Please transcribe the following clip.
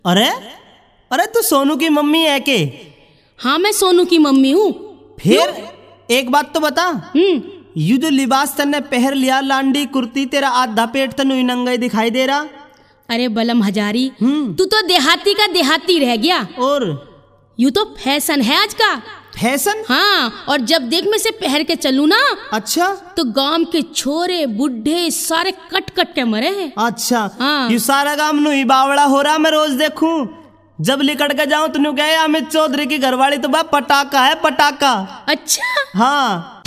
अरे अरे तू सोनू की मम्मी है के? हाँ मैं सोनू की मम्मी हूँ। फिर एक बात तो बता, यू जो लिबास तन्ने पहन लिया, लांडी कुर्ती, तेरा आधा पेट तनु नंगा ही दिखाई दे रहा। अरे बलम हजारी, तू तो देहाती का देहाती रह गया। और यू तो फैशन है आज का। फैशन? हाँ, और जब देख मैं से पहन के चलूं ना, अच्छा, तो गांव के छोरे बुढ़े सारे कट कट के मरे हैं। अच्छा हाँ। यू सारा गांव नु ही बावड़ा हो रहा, मैं रोज देखूं। जब लिकड़ के जाऊं तो कहे अमित चौधरी की घरवाली तो बा पटाखा है, पटाखा। अच्छा हाँ।